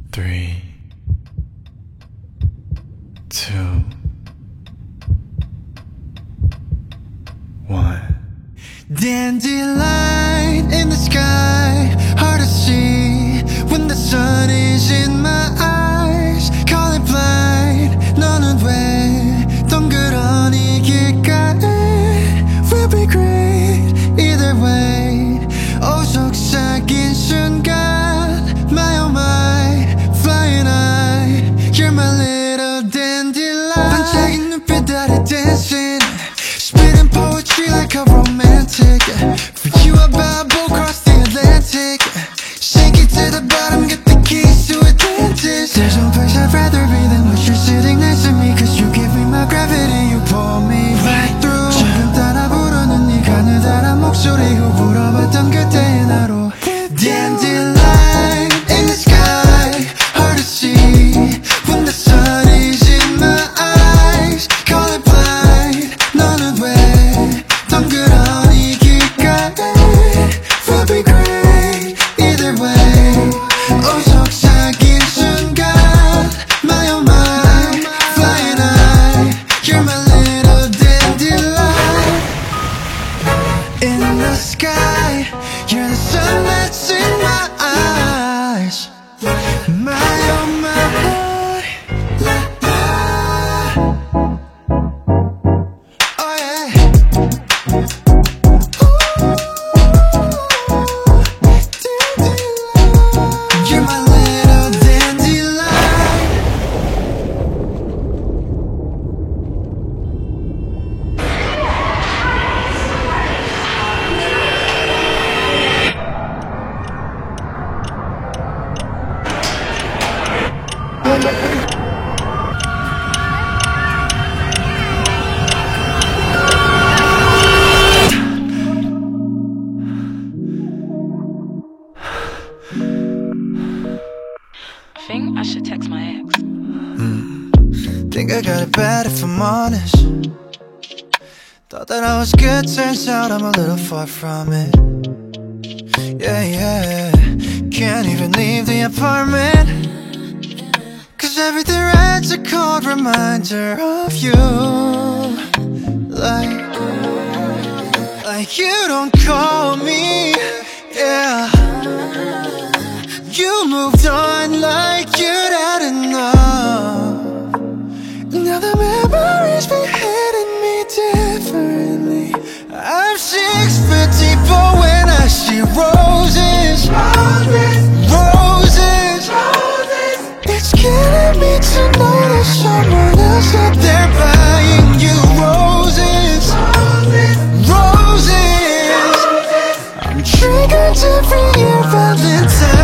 3, 2, 1. Dandelion in the sky, hard to see when the sun is in my eyes. Call it blind, 너는 왜 덩그러니 길가에? We'll be great either way. 오 속삭인 순간, my oh my, flying high. You're my little dandelion. 반짝인 눈빛 아래 dancing, spitting poetry like a romantic. For you I bow across the Atlantic. Shake it to the bottom, get the keys to Atlantis. There's no place I'd rather be than when you're sitting next to me. Cause you give me my gravity, you pull me right through. 지금 따라 부르는 네 가느다란 목소리 후 불어봤던 그때의 나로. Dandelion in the sky, hard to see when the sun is in my eyes. Call it blind, 너는 왜 덩그러니 길가에? We'll be great either way. 오 속삭인 순간, my oh my, flying high. You're my little dandelion in the sky. You're the sun that's in my eyes. My oh my, oh yeah. You're my little dandelion. I think I should text my ex. Think I got it bad if I'm honest. Thought that I was good, turns out I'm a little far from it. Yeah, yeah, can't even leave the apartment, cause everything red's a cold reminder of you. Like you don't call me, yeah. You moved on like you'd had enough. Now the memories be hitting me differently. I'm 6 foot deep, but when I see roses, roses, it's killing me to know there's someone else out there buying you roses, roses. I'm triggered every year, Valentine's.